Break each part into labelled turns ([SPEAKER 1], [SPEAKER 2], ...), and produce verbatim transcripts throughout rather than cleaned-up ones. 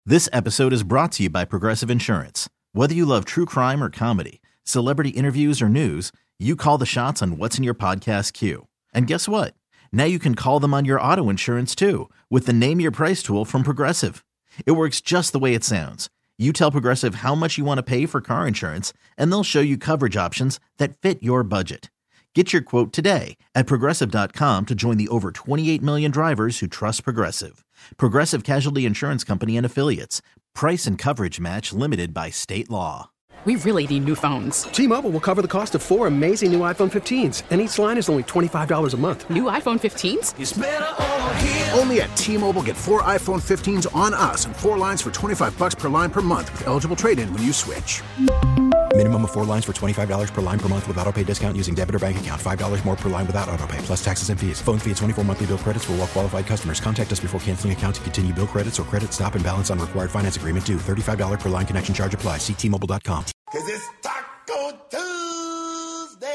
[SPEAKER 1] This episode is brought to you by Progressive Insurance. Whether you love true crime or comedy, celebrity interviews or news, you call the shots on what's in your podcast queue. And guess what? Now you can call them on your auto insurance too with the Name Your Price tool from Progressive. It works just the way it sounds. You tell Progressive how much you want to pay for car insurance, and they'll show you coverage options that fit your budget. Get your quote today at Progressive dot com to join the over twenty-eight million drivers who trust Progressive. Progressive Casualty Insurance Company and Affiliates. Price and coverage match limited by state law.
[SPEAKER 2] We really need new phones.
[SPEAKER 3] T-Mobile will cover the cost of four amazing new iPhone fifteens, and each line is only twenty-five dollars a month.
[SPEAKER 2] New iPhone fifteens?
[SPEAKER 4] It's better over here. Only at T-Mobile, get four iPhone fifteens on us and four lines for twenty-five bucks per line per month with eligible trade-in when you switch.
[SPEAKER 5] Minimum of four lines for twenty-five dollars per line per month with autopay discount using debit or bank account. five dollars more per line without autopay, plus taxes and fees. Phone fee at twenty-four monthly bill credits for well-qualified customers. Contact us before canceling account to continue bill credits or credit stop and balance on required finance agreement due. thirty-five dollars per line connection charge applies. See T Mobile dot com.
[SPEAKER 6] Cause it's Taco Tuesday.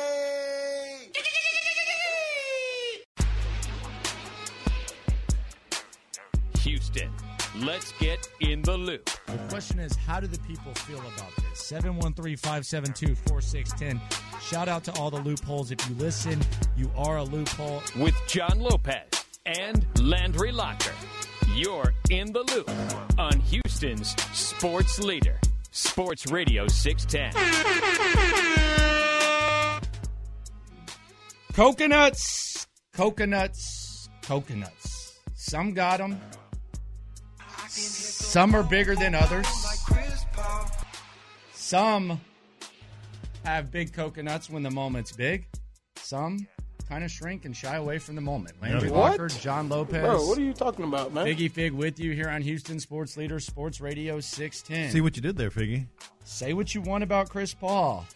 [SPEAKER 7] Houston, let's get in the loop.
[SPEAKER 8] The question is, how do the people feel about this? seven one three, five seven two, four six one zero. Shout out to all the loopholes. If you listen, you are a loophole.
[SPEAKER 7] With John Lopez and Landry Locker, you're in the loop on Houston's sports leader, Sports Radio six ten.
[SPEAKER 8] Coconuts, coconuts, coconuts. Some got them. Some are bigger than others. Some have big coconuts when the moment's big. Some kind of shrink and shy away from the moment. Landry
[SPEAKER 9] What?
[SPEAKER 8] Walker, John Lopez.
[SPEAKER 9] Bro, what are you talking about, man?
[SPEAKER 8] Figgy Fig with you here on Houston Sports Leader, Sports Radio six ten.
[SPEAKER 10] See what you did there, Figgy.
[SPEAKER 8] Say what you want about Chris Paul.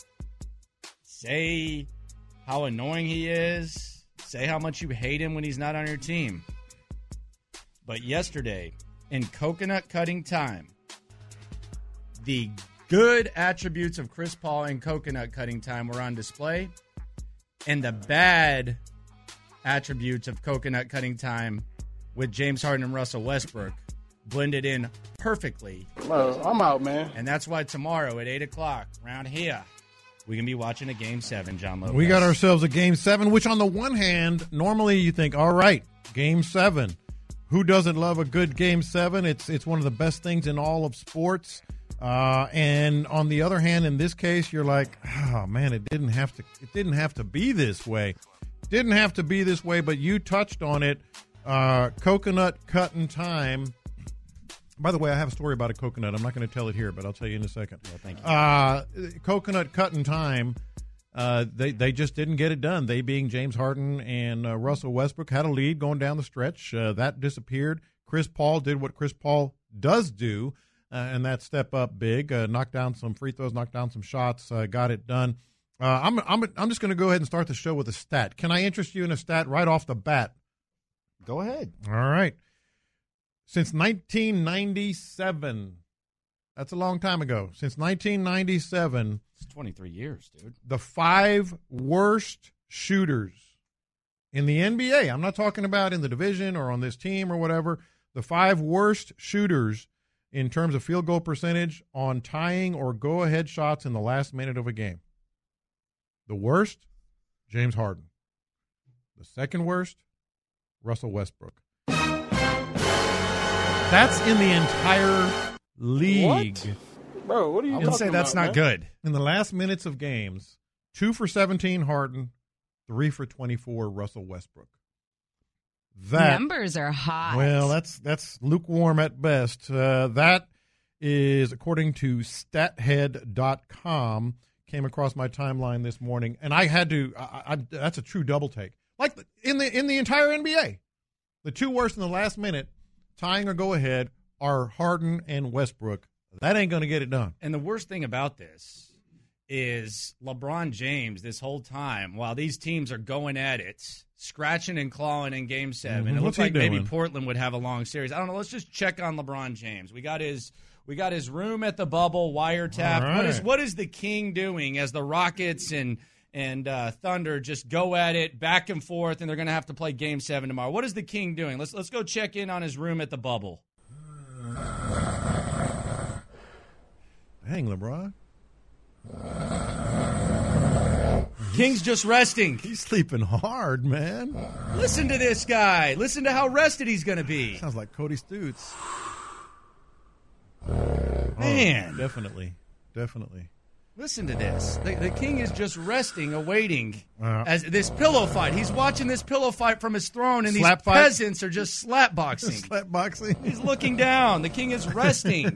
[SPEAKER 8] Say how annoying he is. Say how much you hate him when he's not on your team. But yesterday, in coconut cutting time, the good attributes of Chris Paul in coconut cutting time were on display, and the bad attributes of coconut cutting time with James Harden and Russell Westbrook blended in perfectly.
[SPEAKER 9] Bro, I'm out, man.
[SPEAKER 8] And that's why tomorrow at eight o'clock around here, we can be watching a Game seven, John Lopez.
[SPEAKER 10] We got ourselves a Game seven, which on the one hand, normally you think, all right, Game seven. Who doesn't love a good Game seven? It's it's one of the best things in all of sports. Uh, and on the other hand, in this case, you're like, oh man, it didn't have to. It didn't have to be this way. Didn't have to be this way. But you touched on it. Uh, coconut cutting time. By the way, I have a story about a coconut. I'm not going to tell it here, but I'll tell you in a second.
[SPEAKER 8] Well, thank you.
[SPEAKER 10] Uh, coconut cutting time. Uh, they they just didn't get it done. They, being James Harden and uh, Russell Westbrook, had a lead going down the stretch. Uh, that disappeared. Chris Paul did what Chris Paul does do, uh, and that step up big, uh, knocked down some free throws, knocked down some shots, uh, got it done. Uh, I'm I'm I'm just going to go ahead and start the show with a stat. Can I interest you in a stat right off the bat?
[SPEAKER 8] Go ahead.
[SPEAKER 10] All right. Since nineteen ninety-seven, that's a long time ago. Since nineteen ninety-seven.
[SPEAKER 8] It's twenty-three years, dude.
[SPEAKER 10] The five worst shooters in the N B A, I'm not talking about in the division or on this team or whatever, the five worst shooters in terms of field goal percentage on tying or go-ahead shots in the last minute of a game. The worst, James Harden. The second worst, Russell Westbrook. That's in the entire league.
[SPEAKER 9] What? Bro, what are you
[SPEAKER 8] I
[SPEAKER 9] talking
[SPEAKER 8] would say that's
[SPEAKER 9] about,
[SPEAKER 8] not
[SPEAKER 9] man?
[SPEAKER 8] good.
[SPEAKER 10] In the last minutes of games, two for seventeen Harden, three for twenty-four Russell Westbrook. That
[SPEAKER 11] numbers are hot.
[SPEAKER 10] Well, that's that's lukewarm at best. Uh, that is according to stat head dot com. Came across my timeline this morning, and I had to. I, I, that's a true double take. Like in the in the entire N B A, the two worst in the last minute, tying or go ahead, are Harden and Westbrook. That ain't going to get it done.
[SPEAKER 8] And the worst thing about this is LeBron James this whole time, while these teams are going at it, scratching and clawing in Game seven,
[SPEAKER 10] Mm-hmm.
[SPEAKER 8] it
[SPEAKER 10] What's
[SPEAKER 8] looks
[SPEAKER 10] he
[SPEAKER 8] like maybe
[SPEAKER 10] doing?
[SPEAKER 8] Portland would have a long series. I don't know. Let's just check on LeBron James. We got his we got his room at the bubble, wiretapped.
[SPEAKER 10] All
[SPEAKER 8] What is
[SPEAKER 10] right.
[SPEAKER 8] what is the king doing as the Rockets and and uh, Thunder just go at it back and forth, and they're going to have to play Game seven tomorrow? What is the king doing? Let's let's go check in on his room at the bubble.
[SPEAKER 10] playing, LeBron?
[SPEAKER 8] King's just resting.
[SPEAKER 10] He's sleeping hard, man.
[SPEAKER 8] Listen to this guy. Listen to how rested he's going to be.
[SPEAKER 10] Sounds like Cody Stutes.
[SPEAKER 8] Man.
[SPEAKER 10] Oh, definitely. Definitely.
[SPEAKER 8] Listen to this. The, the king is just resting, awaiting
[SPEAKER 10] Uh,
[SPEAKER 8] as this pillow fight. He's watching this pillow fight from his throne, and these
[SPEAKER 10] Slap fight?
[SPEAKER 8] peasants are just slap boxing.
[SPEAKER 10] Slap boxing.
[SPEAKER 8] He's looking down. The king is resting.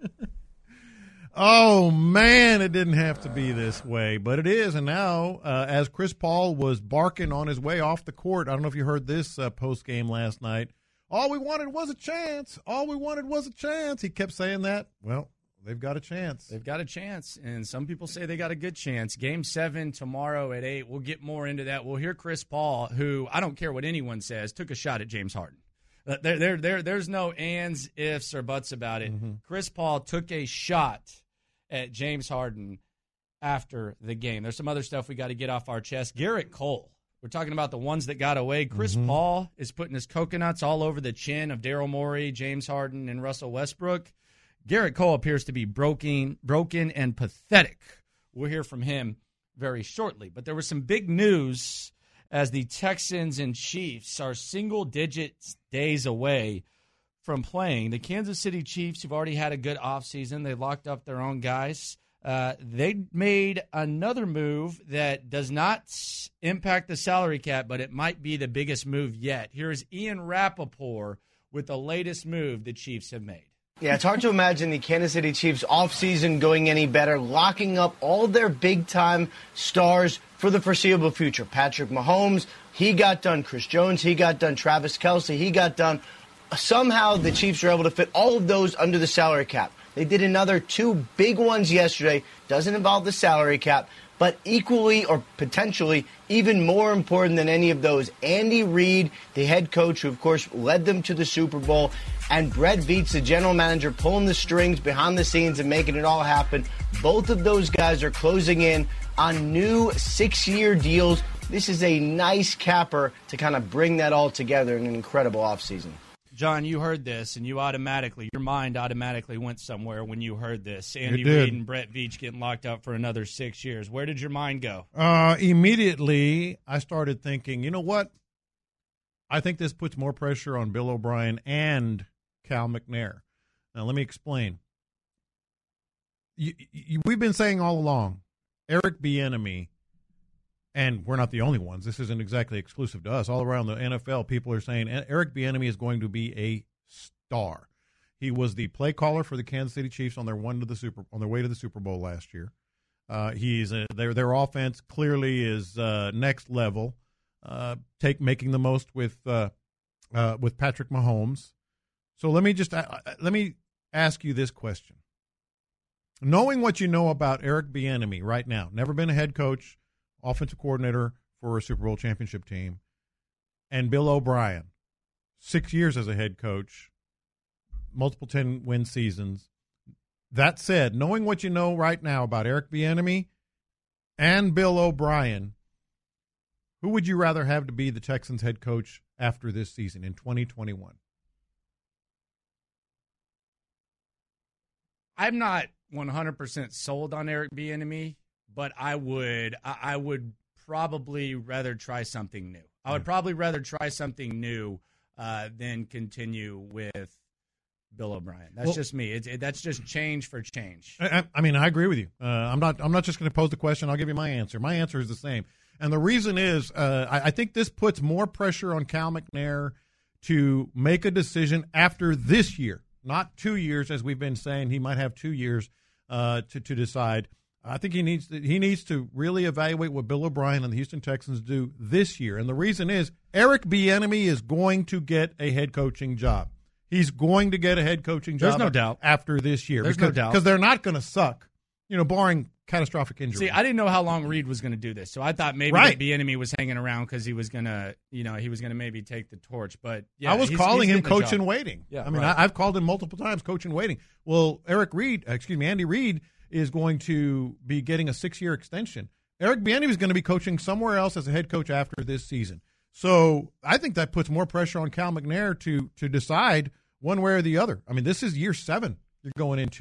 [SPEAKER 10] Oh, man, it didn't have to be this way, but it is. And now, uh, as Chris Paul was barking on his way off the court, I don't know if you heard this uh, post-game last night, all we wanted was a chance. All we wanted was a chance. He kept saying that. Well, they've got a chance.
[SPEAKER 8] They've got a chance, and some people say they got a good chance. Game seven tomorrow at eight. We'll get more into that. We'll hear Chris Paul, who, I don't care what anyone says, took a shot at James Harden. Uh, there, there, there, there's no ands, ifs, or buts about it. Mm-hmm. Chris Paul took a shot at James Harden after the game. There's some other stuff we got to get off our chest. Garrett Cole. We're talking about the ones that got away. Chris mm-hmm. Paul is putting his coconuts all over the chin of Daryl Morey, James Harden, and Russell Westbrook. Garrett Cole appears to be broken, broken and pathetic. We'll hear from him very shortly. But there was some big news as the Texans and Chiefs are single-digit days away from playing. The Kansas City Chiefs, who've already had a good offseason, they locked up their own guys. Uh, they made another move that does not impact the salary cap, but it might be the biggest move yet. Here's Ian Rappaport with the latest move the Chiefs have made.
[SPEAKER 11] Yeah, it's hard to imagine the Kansas City Chiefs offseason going any better, locking up all their big-time stars for the foreseeable future. Patrick Mahomes, he got done. Chris Jones, he got done. Travis Kelce, he got done. Somehow the Chiefs were able to fit all of those under the salary cap. They did another two big ones yesterday. Doesn't involve the salary cap, but equally or potentially even more important than any of those, Andy Reid, the head coach who, of course, led them to the Super Bowl, and Brett Veach, the general manager, pulling the strings behind the scenes and making it all happen. Both of those guys are closing in on new six-year deals. This is a nice capper to kind of bring that all together in an incredible offseason.
[SPEAKER 8] John, you heard this, and you automatically, your mind automatically went somewhere when you heard this. Andy
[SPEAKER 10] It did.
[SPEAKER 8] Reid and Brett Veach getting locked up for another six years. Where did your mind go?
[SPEAKER 10] Uh, immediately, I started thinking, you know what? I think this puts more pressure on Bill O'Brien and Cal McNair. Now, let me explain. You, you, we've been saying all along, Eric Bieniemy, and we're not the only ones. This isn't exactly exclusive to us. All around the N F L, people are saying Eric Bieniemy is going to be a star. He was the play caller for the Kansas City Chiefs on their one to the Super on their way to the Super Bowl last year. Uh, he's a, their their offense clearly is uh, next level. Uh, take making the most with uh, uh, with Patrick Mahomes. So let me just uh, let me ask you this question: knowing what you know about Eric Bieniemy right now, never been a head coach, offensive coordinator for a Super Bowl championship team, and Bill O'Brien, six years as a head coach, multiple ten-win seasons. That said, knowing what you know right now about Eric Bieniemy and Bill O'Brien, who would you rather have to be the Texans head coach after this season in twenty twenty-one?
[SPEAKER 8] I'm not one hundred percent sold on Eric Bieniemy, but I would I would probably rather try something new. I would probably rather try something new uh, than continue with Bill O'Brien. That's
[SPEAKER 10] well,
[SPEAKER 8] just me. It's, it, that's just change for change.
[SPEAKER 10] I, I mean, I agree with you. Uh, I'm not. I'm not just going to pose the question. I'll give you my answer. My answer is the same, and the reason is uh, I, I think this puts more pressure on Cal McNair to make a decision after this year, not two years, as we've been saying. He might have two years uh, to to decide. I think he needs to, he needs to really evaluate what Bill O'Brien and the Houston Texans do this year, and the reason is Eric Bieniemy is going to get a head coaching job. He's going to get a head coaching job.
[SPEAKER 8] There's no doubt.
[SPEAKER 10] After this year.
[SPEAKER 8] There's
[SPEAKER 10] because,
[SPEAKER 8] no doubt.
[SPEAKER 10] Because they're not going to suck, you know, barring catastrophic injury.
[SPEAKER 8] See, I didn't know how long Reid was going to do this, so I thought maybe
[SPEAKER 10] right.
[SPEAKER 8] the Bieniemy was hanging around because he was going to, you know, he was going to maybe take the torch. But yeah,
[SPEAKER 10] I was
[SPEAKER 8] he's,
[SPEAKER 10] calling
[SPEAKER 8] he's
[SPEAKER 10] him coach in
[SPEAKER 8] job.
[SPEAKER 10] waiting.
[SPEAKER 8] Yeah,
[SPEAKER 10] I mean,
[SPEAKER 8] right.
[SPEAKER 10] I, I've called him multiple times coach in waiting. Well, Eric Reid, excuse me, Andy Reid is going to be getting a six-year extension. Eric Bieniemy is going to be coaching somewhere else as a head coach after this season. So I think that puts more pressure on Cal McNair to to decide one way or the other. I mean, this is year seven you're going into.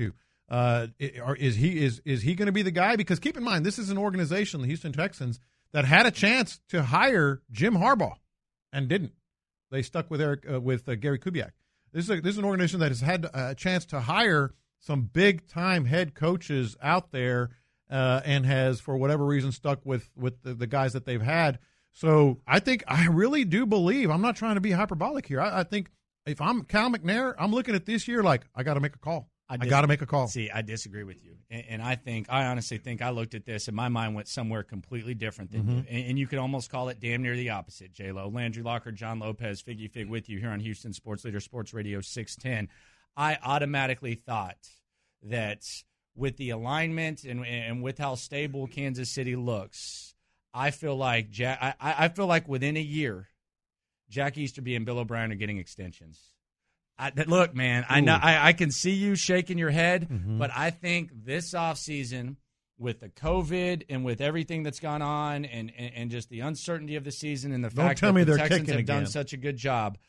[SPEAKER 10] Uh, is he is is he going to be the guy? Because keep in mind, this is an organization, the Houston Texans, that had a chance to hire Jim Harbaugh and didn't. They stuck with Eric uh, with uh, Gary Kubiak. This is a, this is an organization that has had a chance to hire some big time head coaches out there, uh, and has for whatever reason stuck with with the, the guys that they've had. So I think I really do believe. I'm not trying to be hyperbolic here. I, I think if I'm Cal McNair, I'm looking at this year like I got to make a call. I, dis- I got to make a call.
[SPEAKER 8] See, I disagree with you. And, and I think, I honestly think I looked at this and my mind went somewhere completely different than mm-hmm. you. And, and you could almost call it damn near the opposite, J-Lo. Landry Locker, John Lopez, Figgy Fig with you here on Houston Sports Leader Sports Radio six ten. I automatically thought that with the alignment and, and with how stable Kansas City looks, I feel like Jack, I, I feel like within a year, Jack Easterby and Bill O'Brien are getting extensions. I, look, man, I know I, I can see you shaking your head, mm-hmm. but I think this offseason, with the COVID and with everything that's gone on and, and, and just the uncertainty of the season and the
[SPEAKER 10] Don't
[SPEAKER 8] fact
[SPEAKER 10] tell
[SPEAKER 8] that
[SPEAKER 10] me
[SPEAKER 8] the
[SPEAKER 10] they're
[SPEAKER 8] Texans
[SPEAKER 10] kicking
[SPEAKER 8] have done
[SPEAKER 10] again.
[SPEAKER 8] such a good job,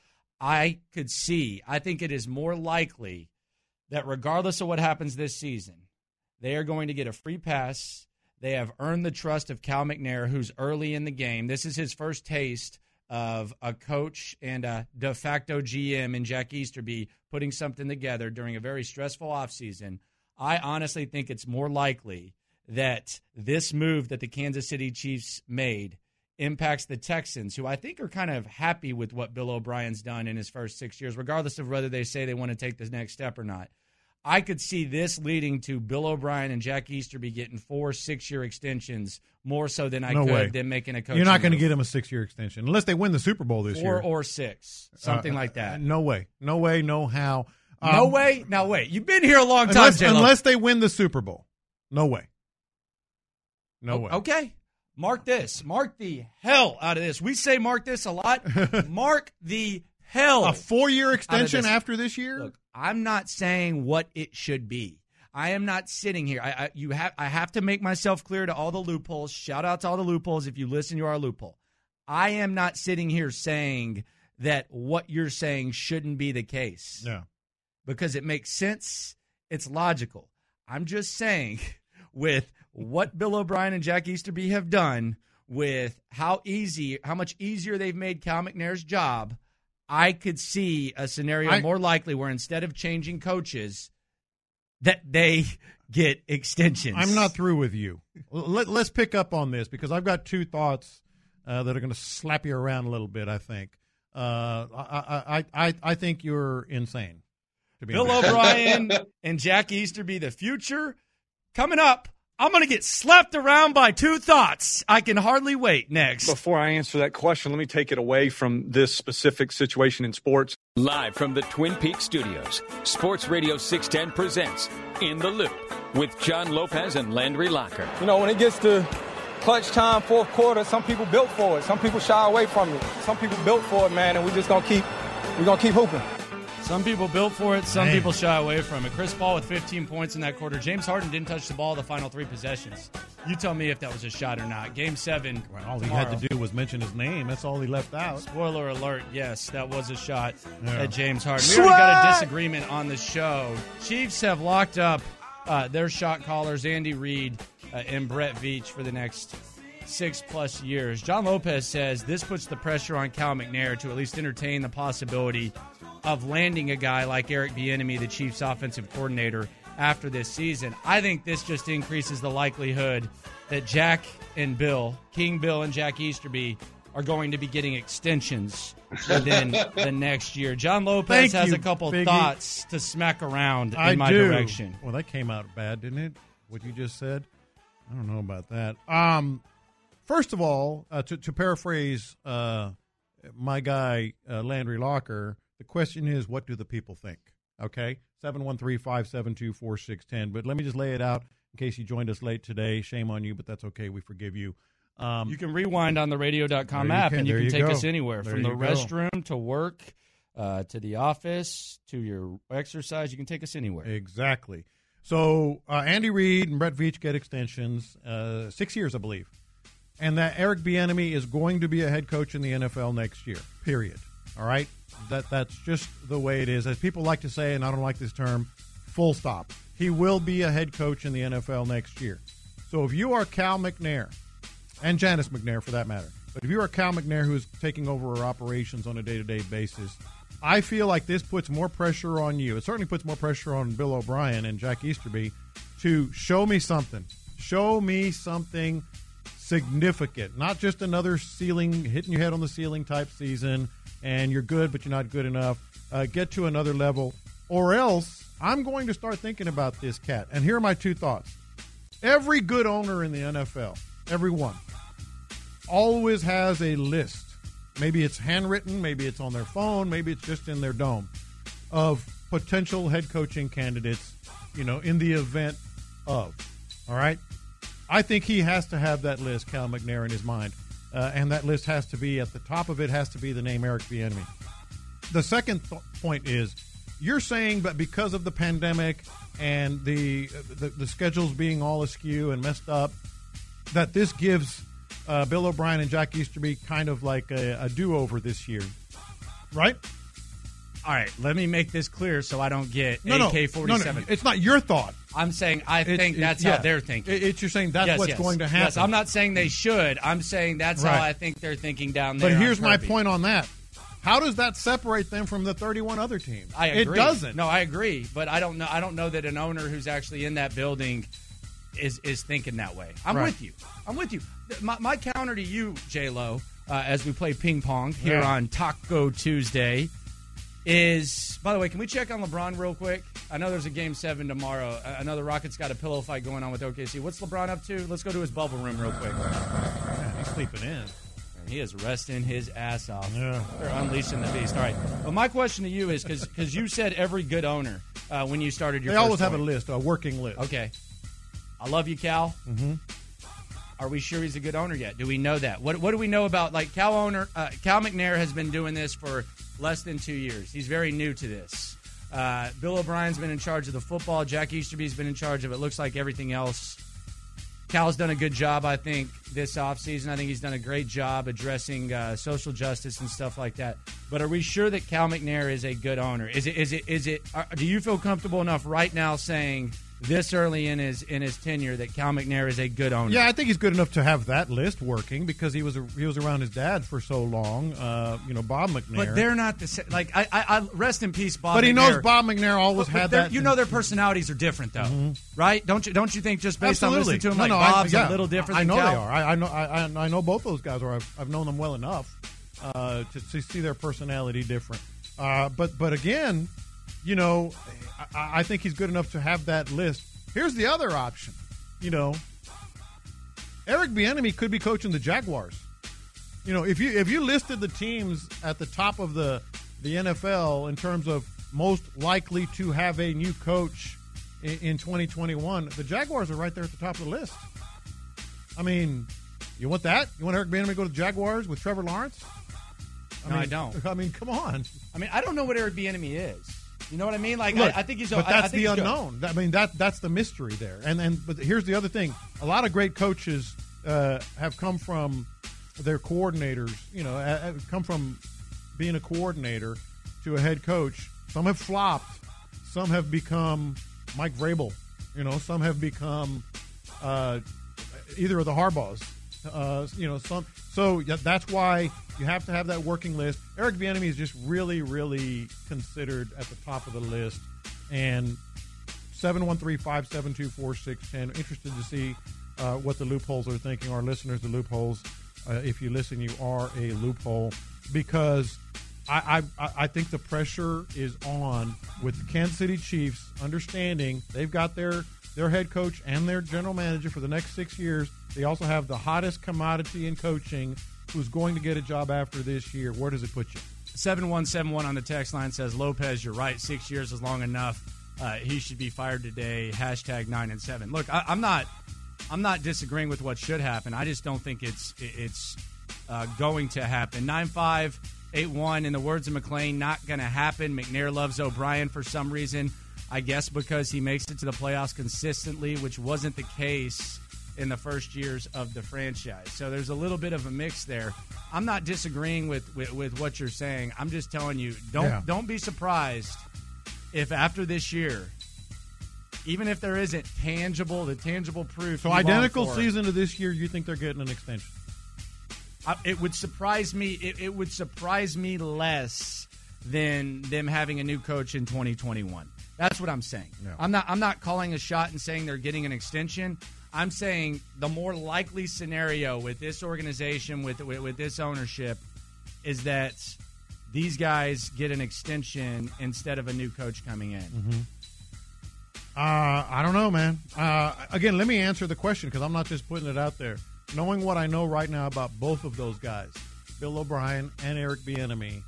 [SPEAKER 8] I could see, I think it is more likely that regardless of what happens this season, they are going to get a free pass. They have earned the trust of Cal McNair, who's early in the game. This is his first taste of a coach and a de facto G M in Jack Easterby putting something together during a very stressful offseason. I honestly think it's more likely that this move that the Kansas City Chiefs made impacts the Texans, who I think are kind of happy with what Bill O'Brien's done in his first six years, regardless of whether they say they want to take the next step or not. I could see this leading to Bill O'Brien and Jack Easterby getting four six-year extensions more so than I
[SPEAKER 10] no
[SPEAKER 8] could
[SPEAKER 10] way.
[SPEAKER 8] than making a coach.
[SPEAKER 10] You're not going to get him a six-year extension unless they win the Super Bowl this
[SPEAKER 8] Four
[SPEAKER 10] year.
[SPEAKER 8] or six, something
[SPEAKER 10] uh,
[SPEAKER 8] like that.
[SPEAKER 10] No way. No way, no how. Um,
[SPEAKER 8] no way? Now, wait. You've been here a long time,
[SPEAKER 10] unless,
[SPEAKER 8] J-Lo.
[SPEAKER 10] unless they win the Super Bowl. No way. No
[SPEAKER 8] oh,
[SPEAKER 10] way.
[SPEAKER 8] Okay. Mark this. Mark the hell out of this. We say mark this a lot. Mark the hell.
[SPEAKER 10] A four-year extension
[SPEAKER 8] this.
[SPEAKER 10] after this year?
[SPEAKER 8] Look, I'm not saying what it should be. I am not sitting here. I, I you have I have to make myself clear to all the loopholes. Shout out to all the loopholes. If you listen, you are a loophole. I am not sitting here saying that what you're saying shouldn't be the case.
[SPEAKER 10] Yeah.
[SPEAKER 8] Because it makes sense. It's logical. I'm just saying with what Bill O'Brien and Jack Easterby have done, with how easy, how much easier they've made Cal McNair's job, I could see a scenario I, more likely where instead of changing coaches, that they get extensions.
[SPEAKER 10] I'm not through with you. Let, let's pick up on this because I've got two thoughts uh, that are going to slap you around a little bit, I think. Uh, I, I, I, I think you're insane. To be
[SPEAKER 8] Bill
[SPEAKER 10] honest.
[SPEAKER 8] O'Brien and Jack Easterby, the future. Coming up, I'm going to get slapped around by two thoughts. I can hardly wait. Next.
[SPEAKER 12] Before I answer that question, let me take it away from this specific situation in sports.
[SPEAKER 7] Live from the Twin Peaks studios, Sports Radio six ten presents In the Loop with John Lopez and Landry Locker.
[SPEAKER 9] You know, when it gets to clutch time, fourth quarter, some people built for it. Some people shy away from it. Some people built for it, man, and we just going to keep we're gonna keep hooping.
[SPEAKER 8] Some people built for it. Some
[SPEAKER 10] Man.
[SPEAKER 8] people shy away from it. Chris Paul with fifteen points in that quarter. James Harden didn't touch the ball the final three possessions. You tell me if that was a shot or not. Game seven.
[SPEAKER 10] Well, all
[SPEAKER 8] tomorrow.
[SPEAKER 10] he had to do was mention his name. That's all he left out.
[SPEAKER 8] Spoiler alert, yes, that was a shot
[SPEAKER 10] Yeah.
[SPEAKER 8] at James Harden. We already got a disagreement on the show. Chiefs have locked up uh, their shot callers, Andy Reid uh, and Brett Veach, for the next six-plus years. John Lopez says this puts the pressure on Cal McNair to at least entertain the possibility of landing a guy like Eric Bieniemy, the Chiefs' offensive coordinator, after this season. I think this just increases the likelihood that Jack and Bill, King Bill and Jack Easterby, are going to be getting extensions within the next year. John Lopez
[SPEAKER 10] Thank
[SPEAKER 8] has
[SPEAKER 10] you,
[SPEAKER 8] a couple
[SPEAKER 10] Biggie.
[SPEAKER 8] thoughts to smack around in
[SPEAKER 10] I
[SPEAKER 8] my
[SPEAKER 10] do.
[SPEAKER 8] direction.
[SPEAKER 10] Well, that came out bad, didn't it? What you just said? I don't know about that. Um, first of all, uh, to, to paraphrase uh, my guy, uh, Landry Locker, the question is, what do the people think? Okay? seven one three, five seven two, four six one zero. But let me just lay it out in case you joined us late today. Shame on you, but that's okay. We forgive you. Um,
[SPEAKER 8] You can rewind on the radio dot com
[SPEAKER 10] There you
[SPEAKER 8] app,
[SPEAKER 10] can.
[SPEAKER 8] and you
[SPEAKER 10] There
[SPEAKER 8] can
[SPEAKER 10] you
[SPEAKER 8] take
[SPEAKER 10] go.
[SPEAKER 8] us anywhere,
[SPEAKER 10] There
[SPEAKER 8] from the
[SPEAKER 10] you go.
[SPEAKER 8] restroom to work, uh, to the office, to your exercise. You can take us anywhere.
[SPEAKER 10] Exactly. So uh, Andy Reid and Brett Veach get extensions, uh, six years, I believe. And that Eric Bieniemy is going to be a head coach in the N F L next year, period. All right? That That's just the way it is. As people like to say, and I don't like this term, Full stop. He will be a head coach in the N F L next year. So if you are Cal McNair, and Janice McNair for that matter, but if you are Cal McNair who is taking over our operations on a day-to-day basis, I feel like this puts more pressure on you. It certainly puts more pressure on Bill O'Brien and Jack Easterby to show me something. Show me something significant, not just another ceiling, hitting your head on the ceiling type season, and you're good, but you're not good enough. Uh, get to another level, or else I'm going to start thinking about this cat. And here are my two thoughts. Every good owner in the N F L, every one, always has a list. Maybe it's handwritten, maybe it's on their phone, maybe it's just in their dome, of potential head coaching candidates, you know, in the event of. All right? I think he has to have that list, Cal McNair, in his mind. Uh, and that list has to be, at the top of it, has to be the name Eric Bieniemy. The second th- point is, you're saying that because of the pandemic and the, the the schedules being all askew and messed up, that this gives uh, Bill O'Brien and Jack Easterby kind of like a, a do-over this year, right?
[SPEAKER 8] All right, let me make this clear so I don't get
[SPEAKER 10] no,
[SPEAKER 8] A K forty-seven.
[SPEAKER 10] No, no, it's not your thought.
[SPEAKER 8] I'm saying I
[SPEAKER 10] It's-
[SPEAKER 8] think that's
[SPEAKER 10] it's-
[SPEAKER 8] how
[SPEAKER 10] yeah.
[SPEAKER 8] they're thinking.
[SPEAKER 10] It- It's you're saying that's
[SPEAKER 8] Yes,
[SPEAKER 10] what's
[SPEAKER 8] yes.
[SPEAKER 10] going to happen.
[SPEAKER 8] Yes, I'm not saying they should. I'm saying that's
[SPEAKER 10] Right.
[SPEAKER 8] how I think they're thinking down there.
[SPEAKER 10] But here's
[SPEAKER 8] on
[SPEAKER 10] my
[SPEAKER 8] Kirby.
[SPEAKER 10] point on that. How does that separate them from the thirty-one other teams?
[SPEAKER 8] I agree.
[SPEAKER 10] It doesn't.
[SPEAKER 8] No, I agree, but I don't know. I don't know that an owner who's actually in that building is is thinking that way. I'm
[SPEAKER 10] Right.
[SPEAKER 8] with you. I'm with you. My, my counter to you, J Lo, uh, as we play ping pong here
[SPEAKER 10] Yeah.
[SPEAKER 8] on Taco Tuesday, is, by the way, can we check on LeBron real quick? I know there's a game seven tomorrow. I I know the Rockets got a pillow fight going on with O K C. What's LeBron up to? Let's go to his bubble room real quick.
[SPEAKER 10] Man, he's sleeping in.
[SPEAKER 8] He is resting his ass off.
[SPEAKER 10] Yeah.
[SPEAKER 8] They're unleashing the beast. All right. Well, my question to you is, because you said every good owner uh, when you started your
[SPEAKER 10] They
[SPEAKER 8] first
[SPEAKER 10] always have a
[SPEAKER 8] point.
[SPEAKER 10] list, a working list.
[SPEAKER 8] Okay. I love you, Cal.
[SPEAKER 10] Mm-hmm.
[SPEAKER 8] Are we sure he's a good owner yet? Do we know that? What What do we know about, like, Cal owner? Uh, Cal McNair has been doing this for less than two years. He's very new to this. Uh, Bill O'Brien's been in charge of the football. Jack Easterby's been in charge of it. Looks like everything else. Cal's done a good job, I think, this offseason. I think he's done a great job addressing uh, social justice and stuff like that. But are we sure that Cal McNair is a good owner? Is it? Is it? Is it? Are, do you feel comfortable enough right now saying this early in his in his tenure that Cal McNair is a good owner?
[SPEAKER 10] Yeah, I think he's good enough to have that list working because he was a, he was around his dad for so long. Uh, you know, Bob McNair.
[SPEAKER 8] But they're not the same. Like, I, I, I rest in peace, Bob.
[SPEAKER 10] But he
[SPEAKER 8] McNair.
[SPEAKER 10] knows Bob McNair always
[SPEAKER 8] But- but
[SPEAKER 10] had
[SPEAKER 8] they're-
[SPEAKER 10] that.
[SPEAKER 8] You know, their personalities are different, though, right? Don't you? Don't you think just based
[SPEAKER 10] Absolutely.
[SPEAKER 8] on listening to him,
[SPEAKER 10] No,
[SPEAKER 8] like
[SPEAKER 10] no, I-
[SPEAKER 8] Bob's
[SPEAKER 10] yeah,
[SPEAKER 8] a little different?
[SPEAKER 10] I
[SPEAKER 8] than
[SPEAKER 10] know
[SPEAKER 8] Cal?
[SPEAKER 10] they are. I, I know. I, I know both those guys, or I've, I've known them well enough uh, to, to see their personality different. Uh, but but again, you know, I, I think he's good enough to have that list. Here's the other option. You know, Eric Bieniemy could be coaching the Jaguars. You know, if you if you listed the teams at the top of the the N F L in terms of most likely to have a new coach in, in twenty twenty-one, the Jaguars are right there at the top of the list. I mean, you want that? You want Eric Bieniemy to go to the Jaguars with Trevor Lawrence? I
[SPEAKER 8] No,
[SPEAKER 10] mean,
[SPEAKER 8] I don't.
[SPEAKER 10] I mean, come on.
[SPEAKER 8] I mean, I don't know what Eric Bieniemy is. You know what I mean? Like,
[SPEAKER 10] Look,
[SPEAKER 8] I, I think he's.
[SPEAKER 10] But
[SPEAKER 8] I,
[SPEAKER 10] that's
[SPEAKER 8] I think
[SPEAKER 10] the
[SPEAKER 8] he's good.
[SPEAKER 10] unknown. I mean, that that's the mystery there. And and but here's the other thing: a lot of great coaches uh, have come from their coordinators. You know, uh, have come from being a coordinator to a head coach. Some have flopped. Some have become Mike Vrabel. You know, some have become uh, either of the Harbaughs. Uh, you know, some. So yeah, that's why you have to have that working list. Eric Bieniemy is just really, really considered at the top of the list. And seven one three, five seven two, four six one zero. Interested to see uh, what the loopholes are thinking. Our listeners, the loopholes. Uh, if you listen, you are a loophole because I, I I think the pressure is on with the Kansas City Chiefs understanding they've got their their head coach and their general manager for the next six years. They also have the hottest commodity in coaching who's going to get a job after this year. Where does it put you?
[SPEAKER 8] seven one seven one on the text line says, Lopez, you're right. Six years is long enough. Uh, he should be fired today. Hashtag nine and seven. Look, I, I'm not I'm not disagreeing with what should happen. I just don't think it's it's uh, going to happen. nine five eight one, in the words of McClain, not going to happen. McNair loves O'Brien for some reason. I guess because he makes it to the playoffs consistently, which wasn't the case in the first years of the franchise. So there's a little bit of a mix there. I'm not disagreeing with, with, with what you're saying. I'm just telling you, don't
[SPEAKER 10] Yeah.
[SPEAKER 8] don't be surprised if after this year even if there isn't tangible, the tangible proof.
[SPEAKER 10] So
[SPEAKER 8] you long
[SPEAKER 10] identical
[SPEAKER 8] for,
[SPEAKER 10] season to this year, you think they're getting an extension?
[SPEAKER 8] I, it would surprise me. It, it would surprise me less than them having a new coach in twenty twenty-one. That's what I'm saying.
[SPEAKER 10] Yeah.
[SPEAKER 8] I'm not. I'm not calling a shot and saying they're getting an extension. I'm saying the more likely scenario with this organization, with with, with this ownership, is that these guys get an extension instead of a new coach coming in.
[SPEAKER 10] Mm-hmm. Uh, I don't know, man. Uh, again, let me answer the question because I'm not just putting it out there. Knowing what I know right now about both of those guys, Bill O'Brien and Eric Bieniemy,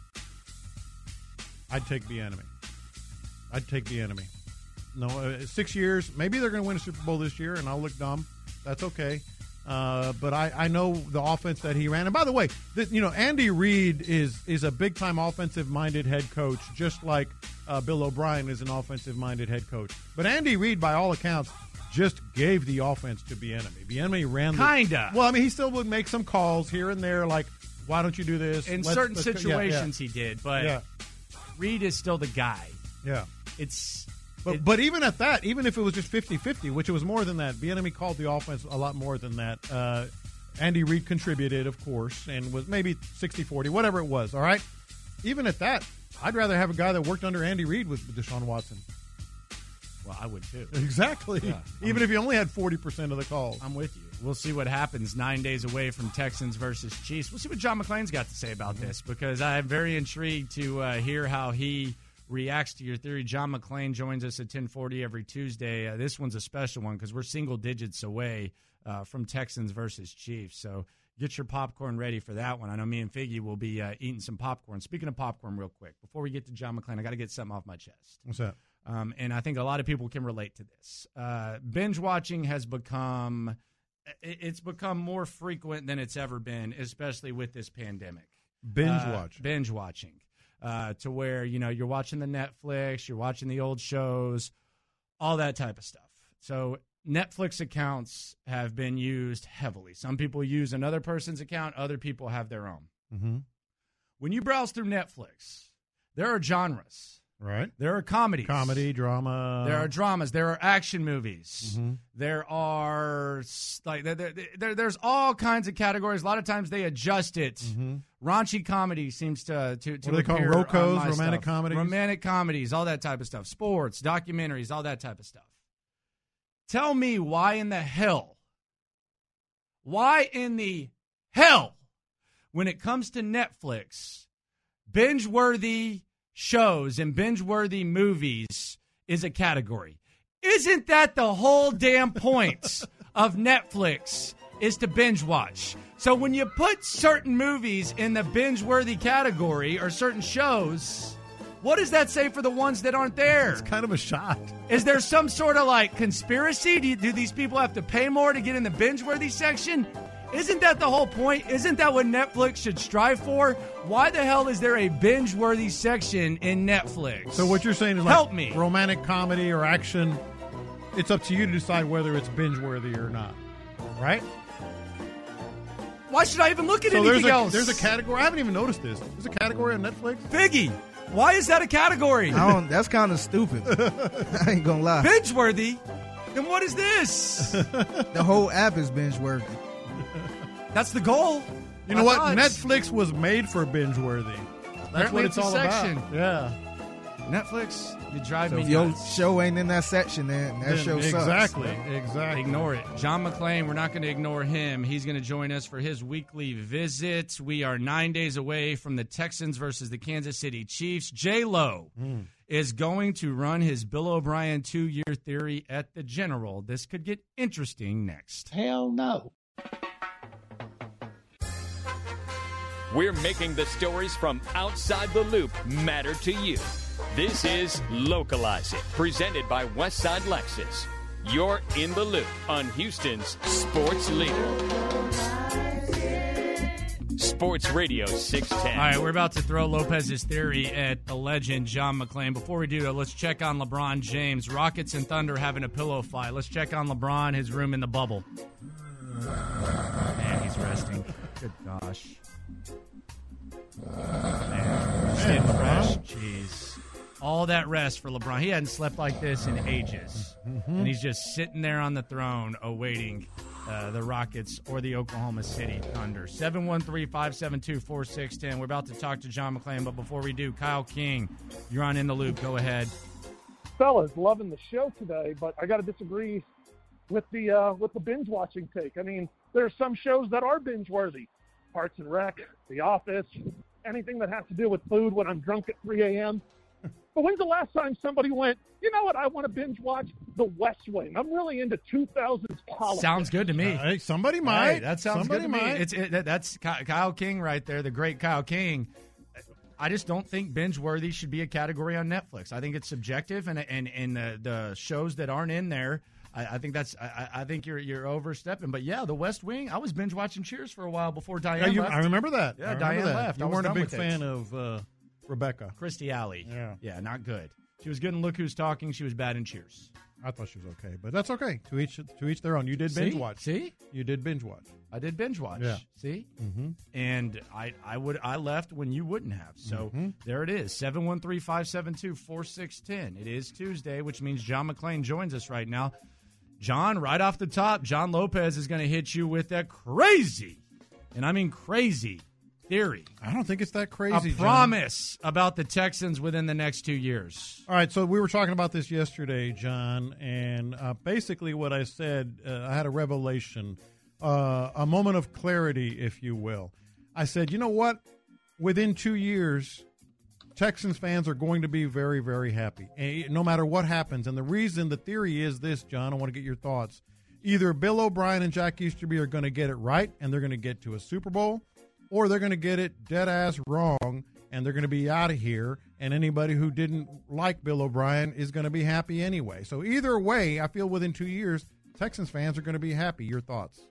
[SPEAKER 10] I'd take Bieniemy. I'd take Bieniemy. No, uh, six years. Maybe they're going to win a Super Bowl this year, and I'll look dumb. That's okay. Uh, but I, I know the offense that he ran. And by the way, th- you know, Andy Reid is is a big time offensive minded head coach, just like uh, Bill O'Brien is an offensive minded head coach. But Andy Reid, by all accounts, just gave the offense to Bieniemy. Bieniemy ran the
[SPEAKER 8] Kinda.
[SPEAKER 10] Well, I mean, he still would make some calls here and there, like, why don't you do this?
[SPEAKER 8] In
[SPEAKER 10] Let's-
[SPEAKER 8] certain
[SPEAKER 10] let's-
[SPEAKER 8] situations,
[SPEAKER 10] yeah, yeah.
[SPEAKER 8] he did, but
[SPEAKER 10] Yeah.
[SPEAKER 8] Reid is still the guy.
[SPEAKER 10] Yeah.
[SPEAKER 8] It's
[SPEAKER 10] But
[SPEAKER 8] it-
[SPEAKER 10] but even at that, even if it was just fifty-fifty, which it was more than that, Bieniemy called the offense a lot more than that. Uh, Andy Reid contributed, of course, and was maybe sixty forty, whatever it was, all right? Even at that, I'd rather have a guy that worked under Andy Reid with Deshaun Watson.
[SPEAKER 8] Well, I would too.
[SPEAKER 10] Exactly.
[SPEAKER 8] Yeah,
[SPEAKER 10] even
[SPEAKER 8] I'm-
[SPEAKER 10] if he only had forty percent of the calls.
[SPEAKER 8] I'm with you. We'll see what happens nine days away from Texans versus Chiefs. We'll see what John McClain's got to say about
[SPEAKER 10] Mm-hmm.
[SPEAKER 8] this because I'm very intrigued to uh, hear how he reacts to your theory. John McClain joins us at ten forty every Tuesday. Uh, this one's a special one because we're single digits away uh, from Texans versus Chiefs. So get your popcorn ready for that one. I know me and Figgy will be uh, eating some popcorn. Speaking of popcorn, real quick, before we get to John McClain, I got to get something off my chest.
[SPEAKER 10] What's that?
[SPEAKER 8] Um, and I think a lot of people can relate to this. Uh, binge watching has become it's become more frequent than it's ever been, especially with this pandemic.
[SPEAKER 10] Binge
[SPEAKER 8] uh,
[SPEAKER 10] watching.
[SPEAKER 8] Binge watching. Uh, to where, you know, you're watching the Netflix, you're watching the old shows, all that type of stuff. So Netflix accounts have been used heavily. Some people use another person's account. Other people have their own.
[SPEAKER 10] Mm-hmm.
[SPEAKER 8] When you browse through Netflix, there are genres.
[SPEAKER 10] Right.
[SPEAKER 8] There are comedies.
[SPEAKER 10] Comedy, drama.
[SPEAKER 8] There are dramas. There are action movies.
[SPEAKER 10] Mm-hmm.
[SPEAKER 8] There are like there, there, there, there's all kinds of categories. A lot of times they adjust it.
[SPEAKER 10] Mm-hmm.
[SPEAKER 8] Raunchy comedy seems to to, to
[SPEAKER 10] What do they call
[SPEAKER 8] appear
[SPEAKER 10] them?
[SPEAKER 8] on
[SPEAKER 10] Rocos,
[SPEAKER 8] my
[SPEAKER 10] romantic
[SPEAKER 8] stuff.
[SPEAKER 10] comedies?
[SPEAKER 8] romantic comedies, all that type of stuff. Sports, documentaries, all that type of stuff. Tell me why in the hell? Why in the hell? When it comes to Netflix, binge-worthy shows and binge-worthy movies is a category. Isn't that the whole damn point of Netflix is to binge watch? So when you put certain movies in the binge-worthy category or certain shows, what does that say for the ones that aren't there?
[SPEAKER 10] It's kind of a shot.
[SPEAKER 8] Is there some sort of like conspiracy? Do, you, do these people have to pay more to get in the binge-worthy section? Isn't that the whole point? Isn't that what Netflix should strive for? Why the hell is there a binge-worthy section in Netflix?
[SPEAKER 10] So what you're saying is like
[SPEAKER 8] Help me.
[SPEAKER 10] romantic comedy or action, it's up to you to decide whether it's binge-worthy or not, right?
[SPEAKER 8] Why should I even look at
[SPEAKER 10] so
[SPEAKER 8] anything
[SPEAKER 10] there's a,
[SPEAKER 8] else?
[SPEAKER 10] There's a category. I haven't even noticed this. There's a category on Netflix.
[SPEAKER 8] Figgy, why is that a category?
[SPEAKER 13] I don't, that's kind of stupid. I ain't gonna lie.
[SPEAKER 8] Binge-worthy? Then what is this?
[SPEAKER 13] The whole app is binge-worthy.
[SPEAKER 8] That's the goal.
[SPEAKER 10] You know
[SPEAKER 8] I
[SPEAKER 10] what?
[SPEAKER 8] thought.
[SPEAKER 10] Netflix was made for binge-worthy. That's
[SPEAKER 8] Apparently
[SPEAKER 10] what
[SPEAKER 8] it's
[SPEAKER 10] it's
[SPEAKER 8] a
[SPEAKER 10] all
[SPEAKER 8] section.
[SPEAKER 10] about. Yeah.
[SPEAKER 8] Netflix, you drive
[SPEAKER 13] So
[SPEAKER 8] me
[SPEAKER 13] if your
[SPEAKER 8] nuts.
[SPEAKER 13] show ain't in that section, then that
[SPEAKER 10] Then
[SPEAKER 13] show sucks.
[SPEAKER 10] exactly. Exactly.
[SPEAKER 8] Ignore it. John McClain, we're not going to ignore him. He's going to join us for his weekly visit. We are nine days away from the Texans versus the Kansas City Chiefs. J-Lo
[SPEAKER 10] Mm.
[SPEAKER 8] is going to run his Bill O'Brien two-year theory at the General. This could get interesting next.
[SPEAKER 6] Hell no.
[SPEAKER 7] We're making the stories from outside the loop matter to you. This is Localize It, presented by Westside Lexus. You're in the loop on Houston's sports leader. Sports Radio six ten.
[SPEAKER 8] All right, we're about to throw Lopez's theory at the legend, John McClain. Before we do that, let's check on LeBron James. Rockets and Thunder having a pillow fight. Let's check on LeBron, his room in the bubble. Man, he's resting. Good gosh. Man, staying fresh. Jeez. All that rest for LeBron. He hadn't slept like this in ages.
[SPEAKER 10] Mm-hmm.
[SPEAKER 8] And he's just sitting there on the throne awaiting uh, the Rockets or the Oklahoma City Thunder. seven one three, five seven two, four six one zero. We're about to talk to John McClain, but before we do, Kyle King, you're on In the Loop. Go ahead.
[SPEAKER 14] Fellas, loving the show today, but I got to disagree with the uh, with the binge watching take. I mean, there are some shows that are binge worthy. Parks and Rec, The Office, anything that has to do with food when I'm drunk at three a.m. But when's the last time somebody went, you know what, I want to binge watch The West Wing? I'm really into two thousands politics.
[SPEAKER 8] Sounds good to me.
[SPEAKER 10] Uh, hey, somebody might.
[SPEAKER 8] Hey, that sounds
[SPEAKER 10] somebody
[SPEAKER 8] good to
[SPEAKER 10] might.
[SPEAKER 8] me. It's, it, that's Kyle King right there, the great Kyle King. I just don't think binge-worthy should be a category on Netflix. I think it's subjective, and and, and the, the shows that aren't in there, I, I think that's I, I think you're you're overstepping. But yeah, The West Wing. I was binge watching Cheers for a while before Diane
[SPEAKER 10] Yeah, you,
[SPEAKER 8] left.
[SPEAKER 10] I remember that.
[SPEAKER 8] Yeah,
[SPEAKER 10] I remember
[SPEAKER 8] Diane
[SPEAKER 10] that.
[SPEAKER 8] left.
[SPEAKER 10] You
[SPEAKER 8] I was
[SPEAKER 10] weren't a
[SPEAKER 8] done
[SPEAKER 10] big
[SPEAKER 8] with it.
[SPEAKER 10] fan of uh, Rebecca.
[SPEAKER 8] Christy Alley.
[SPEAKER 10] Yeah.
[SPEAKER 8] Yeah, not good. She was good in Look Who's Talking. She was bad in Cheers.
[SPEAKER 10] I thought she was okay, but that's okay. To each to each their own. You did
[SPEAKER 8] See?
[SPEAKER 10] binge watch.
[SPEAKER 8] See?
[SPEAKER 10] You did binge watch.
[SPEAKER 8] I did binge watch.
[SPEAKER 10] Yeah.
[SPEAKER 8] See?
[SPEAKER 10] Mm-hmm.
[SPEAKER 8] And I, I would I left when you wouldn't have. So
[SPEAKER 10] Mhm.
[SPEAKER 8] there it is. seven one three, five seven two, four six one zero. It is Tuesday, which means John McClain joins us right now. John, right off the top, John Lopez is going to hit you with that crazy, and I mean crazy, theory.
[SPEAKER 10] I don't think it's that crazy.
[SPEAKER 8] A
[SPEAKER 10] John.
[SPEAKER 8] promise about the Texans within the next two years.
[SPEAKER 10] All right, so we were talking about this yesterday, John, and uh, basically what I said, uh, I had a revelation, uh, a moment of clarity, if you will. I said, you know what? Within two years, Texans fans are going to be very, very happy, eh, no matter what happens. And the reason, the theory is this, John, I want to get your thoughts. Either Bill O'Brien and Jack Easterby are going to get it right, and they're going to get to a Super Bowl, or they're going to get it dead-ass wrong, and they're going to be out of here, and anybody who didn't like Bill O'Brien is going to be happy anyway. So either way, I feel within two years, Texans fans are going to be happy. Your thoughts?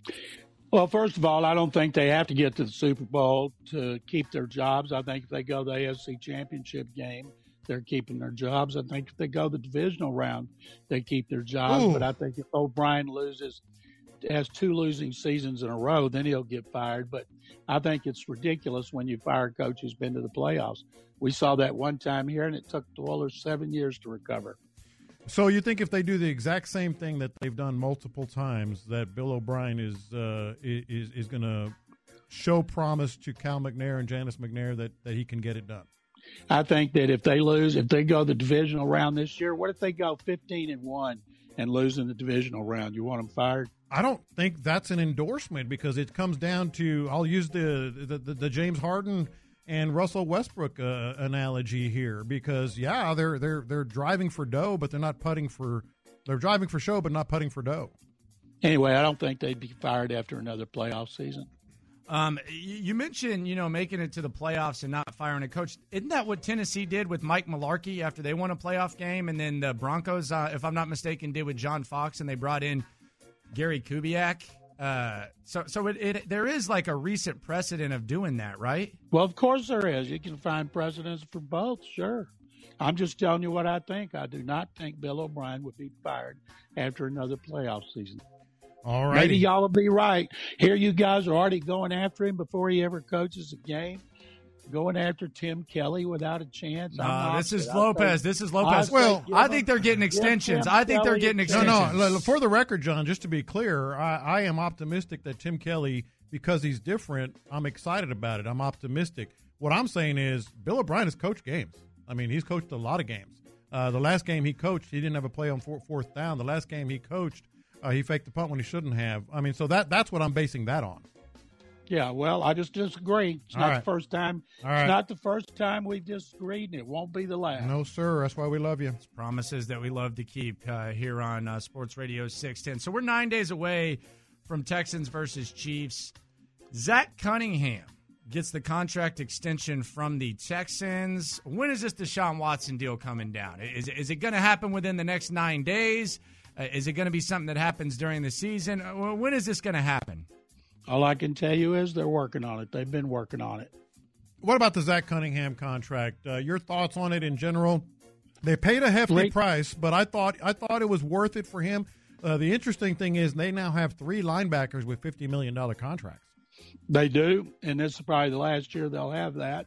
[SPEAKER 15] Well, first of all, I don't think they have to get to the Super Bowl to keep their jobs. I think if they go to the A F C Championship game, they're keeping their jobs. I think if they go the divisional round, they keep their jobs.
[SPEAKER 10] Ooh.
[SPEAKER 15] But I think if O'Brien loses, has two losing seasons in a row, then he'll get fired. But I think it's ridiculous when you fire a coach who's been to the playoffs. We saw that one time here, and it took the Oilers seven years to recover.
[SPEAKER 10] So you think if they do the exact same thing that they've done multiple times, that Bill O'Brien is uh, is is going to show promise to Cal McNair and Janice McNair that, that he can get it done?
[SPEAKER 15] I think that if they lose, if they go the divisional round this year, what if they go fifteen and one and lose in the divisional round? You want them fired?
[SPEAKER 10] I don't think that's an endorsement because it comes down to, I'll use the the, the, the James Harden and Russell Westbrook uh, analogy here because, yeah, they're they're they're driving for dough, but they're not putting for they're driving for show, but not putting for dough.
[SPEAKER 15] Anyway, I don't think they'd be fired after another playoff season.
[SPEAKER 8] Um, you mentioned, you know, making it to the playoffs and not firing a coach. Isn't that what Tennessee did with Mike Mularkey after they won a playoff game? And then the Broncos, uh, if I'm not mistaken, did with John Fox, and they brought in Gary Kubiak. Uh, so so it, it there is like a recent precedent of doing that, right?
[SPEAKER 15] Well, of course there is. You can find precedents for both, sure. I'm just telling you what I think. I do not think Bill O'Brien would be fired after another playoff season.
[SPEAKER 10] All right.
[SPEAKER 15] Maybe y'all will be right. Here you guys are already going after him before he ever coaches a game. Going after Tim Kelly without a chance.
[SPEAKER 8] Uh, this is Lopez. This is Lopez.
[SPEAKER 10] I well,
[SPEAKER 8] I think they're getting extensions. I think they're getting extensions.
[SPEAKER 10] No, no. For the record, John, just to be clear, I, I am optimistic that Tim Kelly, because he's different, I'm excited about it. I'm optimistic. What I'm saying is Bill O'Brien has coached games. I mean, he's coached a lot of games. Uh, the last game he coached, he didn't have a play on four, fourth down. The last game he coached, uh, he faked the punt when he shouldn't have. I mean, so that that's what I'm basing that on.
[SPEAKER 15] Yeah, well, I just disagree. It's
[SPEAKER 10] All
[SPEAKER 15] not
[SPEAKER 10] right.
[SPEAKER 15] the first time.
[SPEAKER 10] All
[SPEAKER 15] it's
[SPEAKER 10] right.
[SPEAKER 15] not the first time we've disagreed, and it won't be the last.
[SPEAKER 10] No, sir. That's why we love you.
[SPEAKER 8] It's promises that we love to keep uh, here on uh, Sports Radio six ten. So we're nine days away from Texans versus Chiefs. Zach Cunningham gets the contract extension from the Texans. When is this Deshaun Watson deal coming down? Is, is it going to happen within the next nine days? Uh, is it going to be something that happens during the season? Uh, when is this going to happen?
[SPEAKER 15] All I can tell you is they're working on it. They've been working on it.
[SPEAKER 10] What about the Zach Cunningham contract? Uh, your thoughts on it in general? They paid a hefty
[SPEAKER 15] Great.
[SPEAKER 10] price, but I thought I thought it was worth it for him. Uh, the interesting thing is they now have three linebackers with fifty million dollars contracts.
[SPEAKER 15] They do, and this is probably the last year they'll have that.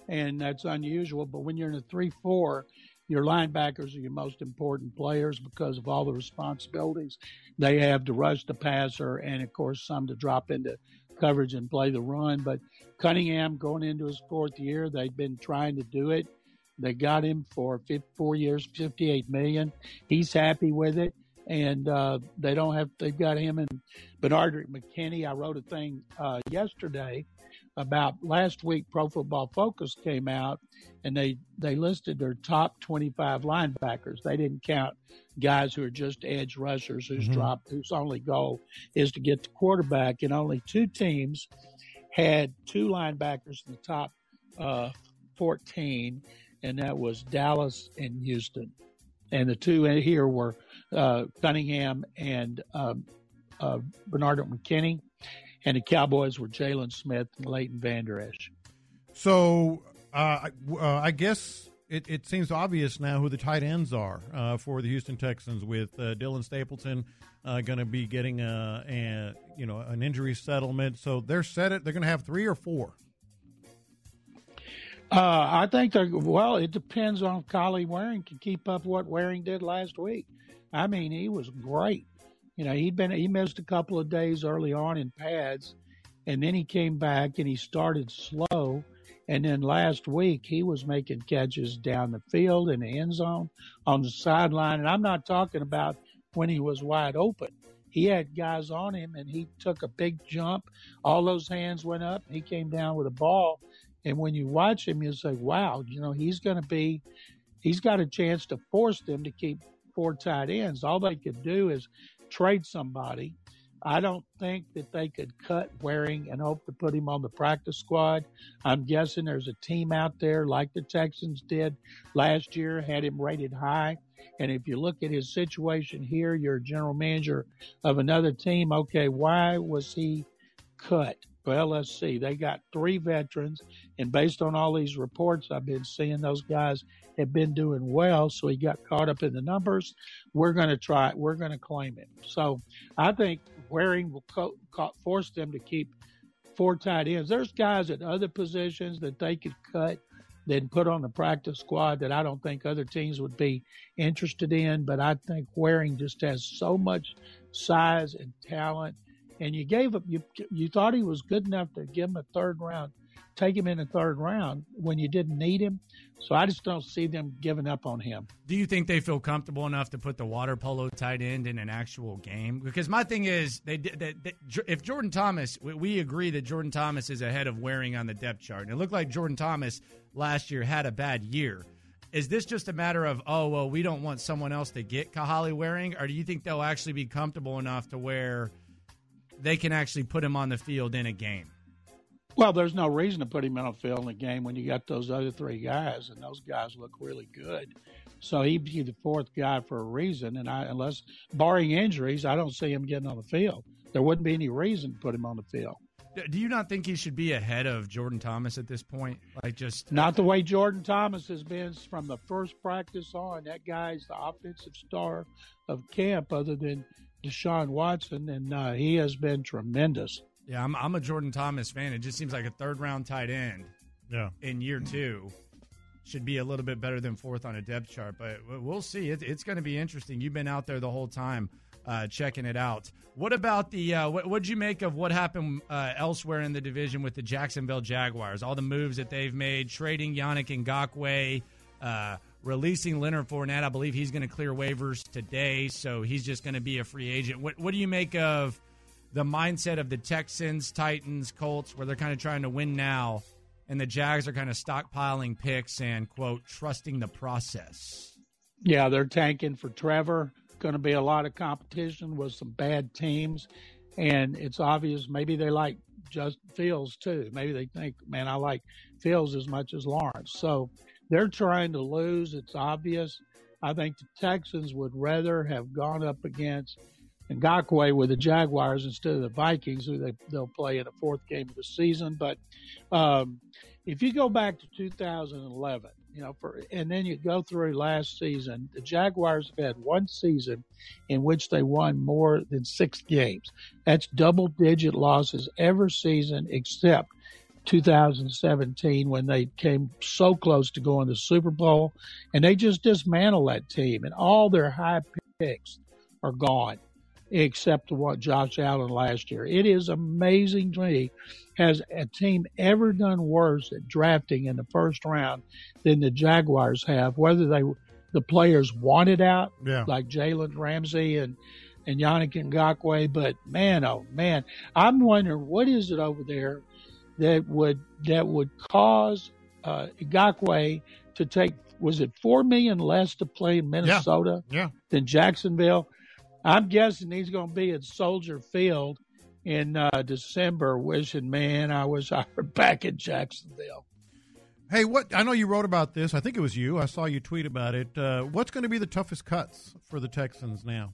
[SPEAKER 15] and that's unusual. But when you're in a three four, your linebackers are your most important players because of all the responsibilities they have to rush the passer and, of course, some to drop into coverage and play the run. But Cunningham, going into his fourth year, they've been trying to do it. They got him for four years, fifty-eight million dollars. He's happy with it. And uh, they don't have, they've got him and Bernard McKinney. I wrote a thing uh, yesterday about last week. Pro Football Focus came out and they, they listed their top twenty-five linebackers. They didn't count guys who are just edge rushers whose mm-hmm. drop, whose only goal is to get the quarterback. And only two teams had two linebackers in the top uh, fourteen, and that was Dallas and Houston. And the two here were uh, Cunningham and um, uh, Bernard McKinney, and the Cowboys were Jalen Smith and Leighton Vander Esch.
[SPEAKER 10] So uh, uh, I guess it, it seems obvious now who the tight ends are uh, for the Houston Texans, with uh, Dylan Stapleton uh, going to be getting a, a you know an injury settlement. So they're set it. They're going to have three or four.
[SPEAKER 15] Uh, I think they're, well, it depends on if Collie Waring can keep up what Waring did last week. I mean, he was great. You know, he'd been, he missed a couple of days early on in pads, and then he came back and he started slow. And then last week he was making catches down the field in the end zone, on the sideline. And I'm not talking about when he was wide open. He had guys on him and he took a big jump. All those hands went up. He came down with a ball. And when you watch him, you say, wow, you know, he's going to be, he's got a chance to force them to keep four tight ends. All they could do is trade somebody. I don't think that they could cut Waring and hope to put him on the practice squad. I'm guessing there's a team out there like the Texans did last year, had him rated high. And if you look at his situation here, you're a general manager of another team. Okay, why was he cut? Well, let's see. They got three veterans, and based on all these reports I've been seeing, those guys have been doing well, so he got caught up in the numbers. We're going to try it. We're going to claim it. So I think Waring will co- co- force them to keep four tight ends. There's guys at other positions that they could cut, then put on the practice squad that I don't think other teams would be interested in, but I think Waring just has so much size and talent. And you gave him, you you thought he was good enough to give him a third round, take him in the third round when you didn't need him. So I just don't see them giving up on him.
[SPEAKER 8] Do you think they feel comfortable enough to put the water polo tight end in an actual game? Because my thing is, they, they, they if Jordan Thomas, we, we agree that Jordan Thomas is ahead of Waring on the depth chart. And it looked like Jordan Thomas last year had a bad year. Is this just a matter of, oh, well, we don't want someone else to get Kahale Waring? Or do you think they'll actually be comfortable enough to where they can actually put him on the field in a game?
[SPEAKER 15] Well, there's no reason to put him on a field in a game when you got those other three guys, and those guys look really good. So he'd be the fourth guy for a reason, and I, unless, barring injuries, I don't see him getting on the field. There wouldn't be any reason to put him on the field.
[SPEAKER 8] Do you not think he should be ahead of Jordan Thomas at this point? Like just
[SPEAKER 15] Not the way Jordan Thomas has been from the first practice on. That guy's the offensive star of camp other than Deshaun Watson, and uh, he has been tremendous.
[SPEAKER 8] Yeah, I'm I'm a Jordan Thomas fan. It just seems like a third-round tight end
[SPEAKER 10] yeah.
[SPEAKER 8] in year two should be a little bit better than fourth on a depth chart. But we'll see. It, it's going to be interesting. You've been out there the whole time uh, checking it out. What about the uh, – what what'd you make of what happened uh, elsewhere in the division with the Jacksonville Jaguars? All the moves that they've made, trading Yannick Ngakoue, uh releasing Leonard Fournette. I believe he's going to clear waivers today, so he's just going to be a free agent. What, what do you make of the mindset of the Texans, Titans, Colts, where they're kind of trying to win now, and the Jags are kind of stockpiling picks and, quote, trusting the process?
[SPEAKER 15] Yeah, they're tanking for Trevor. Going to be a lot of competition with some bad teams, and it's obvious maybe they like just Fields too. Maybe they think, man, I like Fields as much as Lawrence. So they're trying to lose. It's obvious. I think the Texans would rather have gone up against Ngakoue with the Jaguars instead of the Vikings, who they, they'll play in the fourth game of the season. But um, if you go back to two thousand eleven, you know, for, and then you go through last season, the Jaguars have had one season in which they won more than six games. That's double-digit losses every season except two thousand seventeen when they came so close to going to the Super Bowl, and they just dismantled that team, and all their high picks are gone, except what Josh Allen last year. It is amazing to me. Has a team ever done worse at drafting in the first round than the Jaguars have, whether they the players wanted out,
[SPEAKER 10] yeah.
[SPEAKER 15] like Jalen Ramsey and, and Yannick Ngakoue, but man, oh man, I'm wondering what is it over there that would that would cause uh, Ngakoue to take, was it four million dollars less to play in Minnesota
[SPEAKER 10] yeah. Yeah.
[SPEAKER 15] than Jacksonville? I'm guessing he's going to be at Soldier Field in uh, December wishing, man, I was I were back in Jacksonville.
[SPEAKER 10] Hey, what? I know you wrote about this. I think it was you. I saw you tweet about it. Uh, what's going to be the toughest cuts for the Texans now?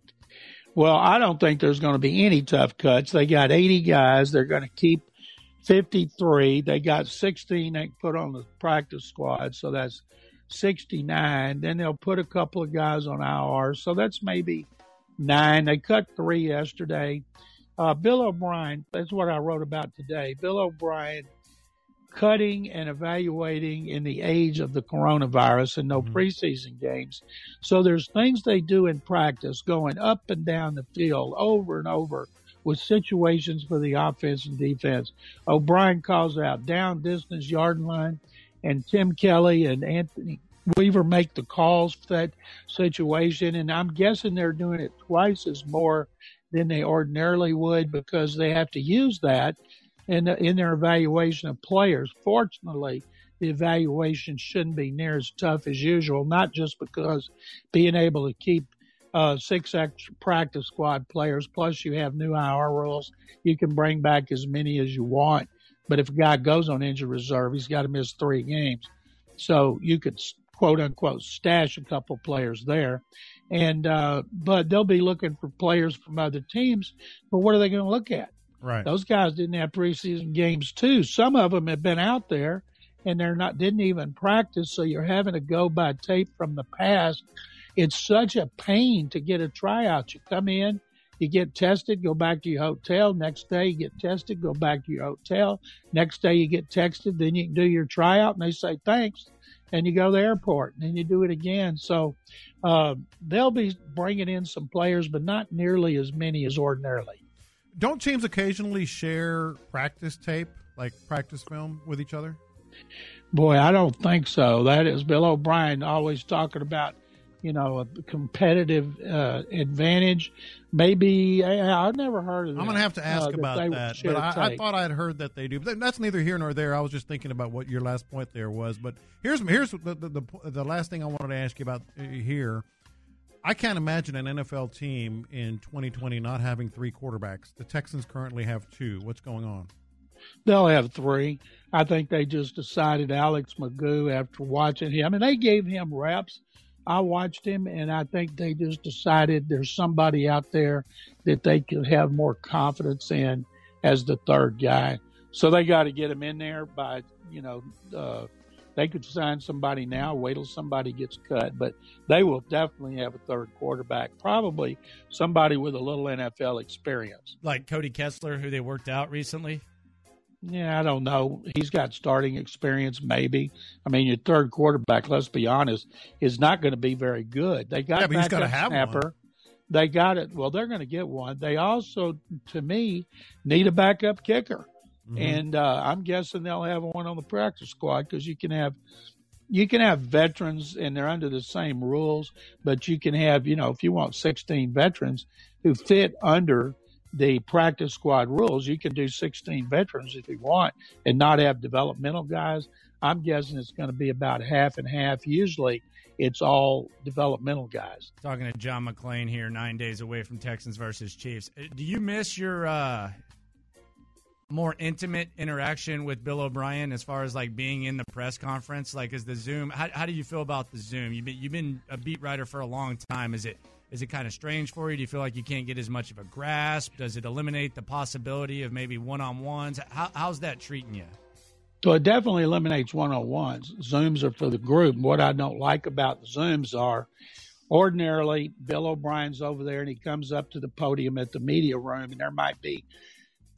[SPEAKER 15] Well, I don't think there's going to be any tough cuts. They got eighty guys. They're going to keep fifty-three. They got sixteen they put on the practice squad, so that's sixty-nine. Then they'll put a couple of guys on I R, so that's maybe nine. They cut three yesterday. Uh, Bill O'Brien, that's what I wrote about today. Bill O'Brien cutting and evaluating in the age of the coronavirus and no mm-hmm. preseason games. So there's things they do in practice going up and down the field over and over with situations for the offense and defense. O'Brien calls out down distance yard line, and Tim Kelly and Anthony Weaver make the calls for that situation. And I'm guessing they're doing it twice as more than they ordinarily would because they have to use that in, in their evaluation of players. Fortunately, the evaluation shouldn't be near as tough as usual, not just because being able to keep uh, six extra practice squad players, plus you have new I R rules, you can bring back as many as you want. But if a guy goes on injured reserve, he's got to miss three games. So you could, quote unquote, stash a couple players there. And uh, but they'll be looking for players from other teams. But what are they going to look at?
[SPEAKER 10] Right.
[SPEAKER 15] Those guys didn't have preseason games too. Some of them have been out there and they're not didn't even practice. So you're having to go by tape from the past. It's such a pain to get a tryout. You come in, you get tested, go back to your hotel. Next day you get tested, go back to your hotel. Next day you get texted, then you can do your tryout, and they say thanks, and you go to the airport, and then you do it again. So uh, they'll be bringing in some players, but not nearly as many as ordinarily.
[SPEAKER 10] Don't teams occasionally share practice tape, like practice film, with each other?
[SPEAKER 15] Boy, I don't think so. That is Bill O'Brien always talking about, you know, a competitive uh, advantage. Maybe I, I've never heard of that.
[SPEAKER 10] I'm going to have to ask
[SPEAKER 15] uh,
[SPEAKER 10] about
[SPEAKER 15] that.
[SPEAKER 10] that. But I, I thought I'd heard that they do. But that's neither here nor there. I was just thinking about what your last point there was. But here's here's the the, the, the last thing I wanted to ask you about here. I can't imagine an N F L team in twenty twenty not having three quarterbacks. The Texans currently have two. What's going on?
[SPEAKER 15] They'll have three. I think they just decided Alex Magoo after watching him. I mean, they gave him reps. I watched him, and I think they just decided there's somebody out there that they could have more confidence in as the third guy. So they got to get him in there by, you know, uh, they could sign somebody now, wait till somebody gets cut. But they will definitely have a third quarterback, probably somebody with a little N F L experience.
[SPEAKER 8] Like Cody Kessler, who they worked out recently?
[SPEAKER 15] Yeah, I don't know. He's got starting experience, maybe. I mean, your third quarterback, let's be honest, is not going to be very good. They got
[SPEAKER 10] yeah, but he's got to
[SPEAKER 15] backup
[SPEAKER 10] have
[SPEAKER 15] snapper.
[SPEAKER 10] one.
[SPEAKER 15] They got it. Well, they're going to get one. They also, to me, need a backup kicker. Mm-hmm. And uh, I'm guessing they'll have one on the practice squad because you can have you can have veterans and they're under the same rules, but you can have, you know, if you want sixteen veterans who fit under the practice squad rules, you can do sixteen veterans if you want and not have developmental guys. I'm guessing it's going to be about half and half. Usually it's all developmental guys.
[SPEAKER 8] Talking to John McClain here, nine days away from Texans versus Chiefs. Do you miss your uh, more intimate interaction with Bill O'Brien as far as like being in the press conference? Like, is the Zoom, how, how do you feel about the Zoom? You've been, you've been a beat writer for a long time. Is it, Is it kind of strange for you? Do you feel like you can't get as much of a grasp? Does it eliminate the possibility of maybe one-on-ones? How, how's that treating you?
[SPEAKER 15] So it definitely eliminates one-on-ones. Zooms are for the group. What I don't like about the Zooms are ordinarily Bill O'Brien's over there and he comes up to the podium at the media room and there might be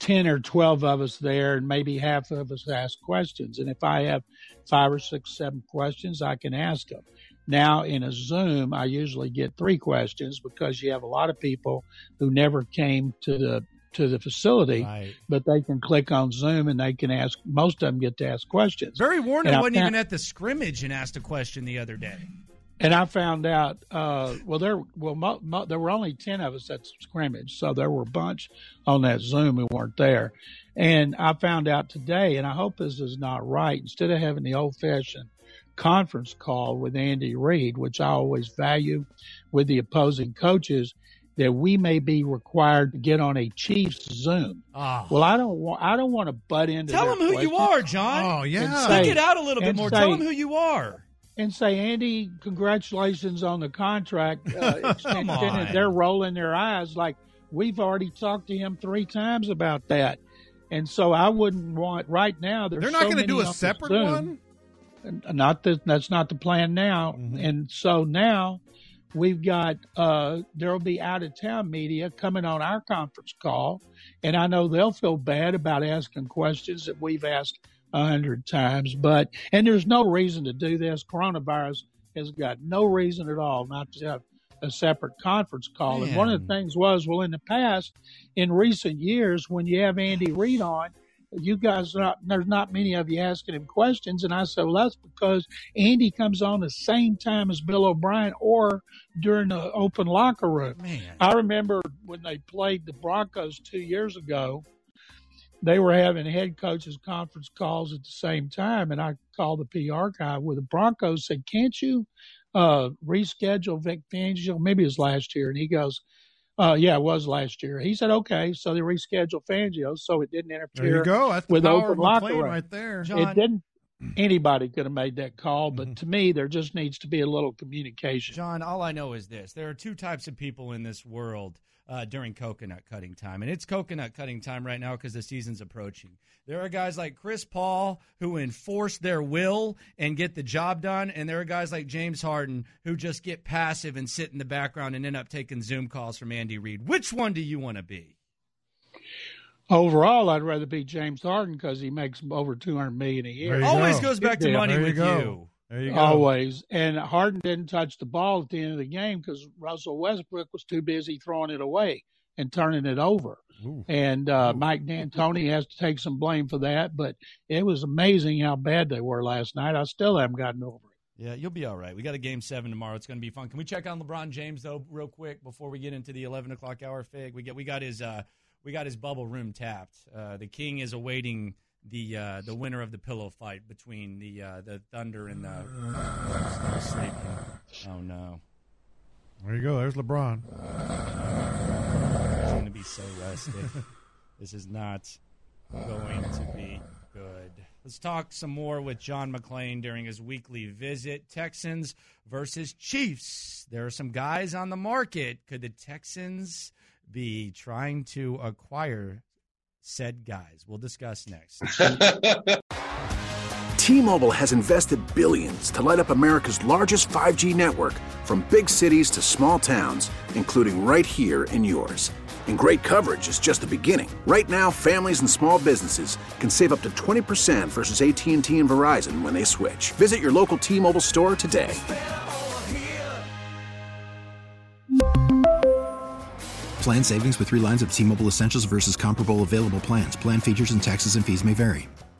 [SPEAKER 15] ten or twelve of us there, and maybe half of us ask questions. And if I have five or six, seven questions, I can ask them. Now, in a Zoom, I usually get three questions because you have a lot of people who never came to the to the facility,
[SPEAKER 8] right.
[SPEAKER 15] but they can click on Zoom and they can ask. Most of them get to ask questions.
[SPEAKER 8] Barry Warner
[SPEAKER 15] And I
[SPEAKER 8] wasn't
[SPEAKER 15] found-
[SPEAKER 8] even at the scrimmage and asked a question the other day.
[SPEAKER 15] And I found out, uh, well, there, well, mo, mo, there were only ten of us at scrimmage, so there were a bunch on that Zoom who weren't there. And I found out today, and I hope this is not right, instead of having the old-fashioned conference call with Andy Reid, which I always value with the opposing coaches, that we may be required to get on a Chiefs Zoom.
[SPEAKER 8] Oh.
[SPEAKER 15] Well, I don't want, I don't want to butt into.
[SPEAKER 8] Tell
[SPEAKER 15] their
[SPEAKER 8] them who you
[SPEAKER 15] questions
[SPEAKER 8] are, John.
[SPEAKER 10] Oh, yeah.
[SPEAKER 15] and
[SPEAKER 8] Stick
[SPEAKER 15] say-
[SPEAKER 8] it out a little bit
[SPEAKER 15] and
[SPEAKER 8] more.
[SPEAKER 15] say-
[SPEAKER 8] Tell them who you are.
[SPEAKER 15] And say, Andy, congratulations on the contract uh, extension.
[SPEAKER 8] on.
[SPEAKER 15] And they're rolling their eyes like, we've already talked to him three times about that. And so I wouldn't want, right now, there's
[SPEAKER 10] They're not
[SPEAKER 15] so
[SPEAKER 10] going to do
[SPEAKER 15] many
[SPEAKER 10] a
[SPEAKER 15] on the
[SPEAKER 10] separate
[SPEAKER 15] Zoom.
[SPEAKER 10] one?
[SPEAKER 15] And Not that, that's not the plan now.
[SPEAKER 10] Mm-hmm.
[SPEAKER 15] And so now we've got, uh, there'll be out-of-town media coming on our conference call. And I know they'll feel bad about asking questions that we've asked a hundred times, but, and there's no reason to do this. Coronavirus has got no reason at all not to have a separate conference call.
[SPEAKER 8] Man.
[SPEAKER 15] And one of the things was, well, in the past, in recent years, when you have Andy Reid on, you guys, not, there's not many of you asking him questions. And I said, well, that's because Andy comes on the same time as Bill O'Brien or during the open locker room.
[SPEAKER 8] Man.
[SPEAKER 15] I remember when they played the Broncos two years ago, they were having head coaches conference calls at the same time. And I called the P R guy with the Broncos, said, can't you uh, reschedule Vic Fangio? Maybe it was last year. And he goes, uh, yeah, it was last year. He said, okay. So they rescheduled Fangio so it didn't interfere
[SPEAKER 10] There you go. That's the
[SPEAKER 15] with
[SPEAKER 10] power
[SPEAKER 15] open
[SPEAKER 10] of
[SPEAKER 15] locker
[SPEAKER 10] McLean
[SPEAKER 15] room.
[SPEAKER 10] right there.
[SPEAKER 8] John,
[SPEAKER 15] It didn't. Anybody could have made that call, but to me, there just needs to be a little communication.
[SPEAKER 8] John, all I know is this. There are two types of people in this world uh, during coconut cutting time. And it's coconut cutting time right now because the season's approaching. There are guys like Chris Paul who enforce their will and get the job done. And there are guys like James Harden who just get passive and sit in the background and end up taking Zoom calls from Andy Reid. Which one do you want to be?
[SPEAKER 15] Overall, I'd rather be James Harden because he makes over two hundred million dollars a year.
[SPEAKER 8] Always
[SPEAKER 10] go.
[SPEAKER 8] goes back to
[SPEAKER 15] Big deal.
[SPEAKER 8] money
[SPEAKER 10] There you
[SPEAKER 8] with
[SPEAKER 10] go.
[SPEAKER 8] you.
[SPEAKER 10] There you go.
[SPEAKER 15] Always. And Harden didn't touch the ball at the end of the game because Russell Westbrook was too busy throwing it away and turning it over.
[SPEAKER 10] Ooh.
[SPEAKER 15] And uh, Mike D'Antoni has to take some blame for that. But it was amazing how bad they were last night. I still haven't gotten over it.
[SPEAKER 8] Yeah, you'll be all right. We got a game seven tomorrow. It's going to be fun. Can we check on LeBron James though, real quick, before we get into the eleven o'clock hour? Fig, we get we got his uh, we got his bubble room tapped. Uh, the King is awaiting the uh, the winner of the pillow fight between the uh, the Thunder and the. Oh, sleeping. Oh no!
[SPEAKER 10] There you go. There's LeBron.
[SPEAKER 8] He's going to be so rested. This is not going to be good. Let's talk some more with John McClain during his weekly visit. Texans versus Chiefs. There are some guys on the market. Could the Texans be trying to acquire said guys? We'll discuss next.
[SPEAKER 4] T-Mobile has invested billions to light up America's largest five G network, from big cities to small towns, including right here in yours. And great coverage is just the beginning. Right now, families and small businesses can save up to twenty percent versus A T and T and Verizon when they switch. Visit your local T-Mobile store today.
[SPEAKER 5] Plan savings with three lines of T-Mobile Essentials versus comparable available plans. Plan features and taxes and fees may vary.